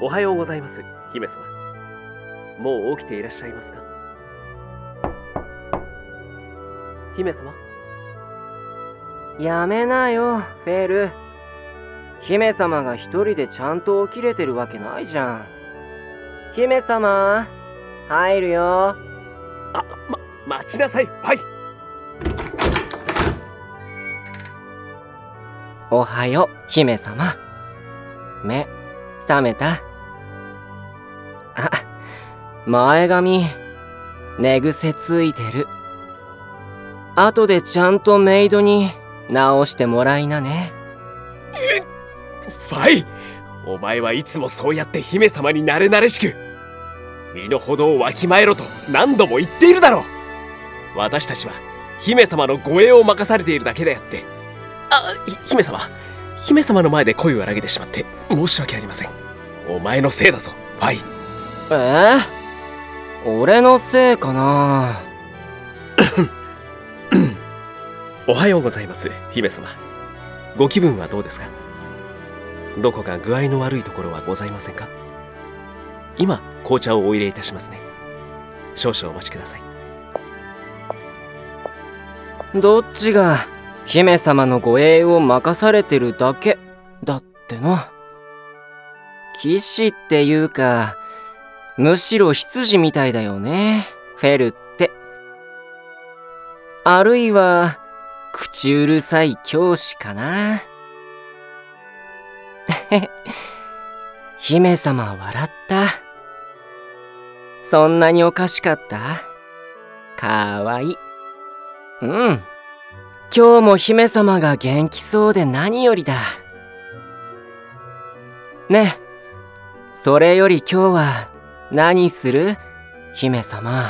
おはようございます、姫様。もう起きていらっしゃいますか？姫様。 やめなよ、フェル。姫様が一人でちゃんと起きれてるわけないじゃん。姫様、入るよ。 待ちなさい、ファイ。 おはよう、姫様。目、覚めた？前髪、寝癖ついてる。後でちゃんとメイドに直してもらいなね。 ファイ、お前はいつもそうやって姫様になれなれしく身の程をわきまえろと何度も言っているだろう。私たちは姫様の護衛を任されているだけであって。姫様の前で声を荒げてしまって申し訳ありません。お前のせいだぞ、ファイ。 俺のせいかな。 おはようございます、姫様。ご気分はどうですか？どこか具合の悪いところはございませんか？今紅茶をお入れいたしますね。少々お待ちください。 どっちが姫様の護衛を任されてるだけだっての。騎士っていうか、むしろ執事みたいだよね、フェルって。あるいは口うるさい教師かな。姫様笑った。そんなにおかしかった？かわいい。うん。今日も姫様が元気そうで何よりだ。ねえ、それより今日は何する？姫様。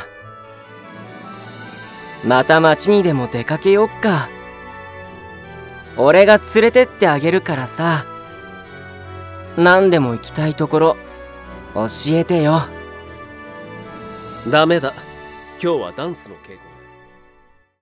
また町にでも出かけよっか。俺が連れてってあげるからさ。何でも行きたいところ教えてよ。 ダメだ。今日はダンスの稽古。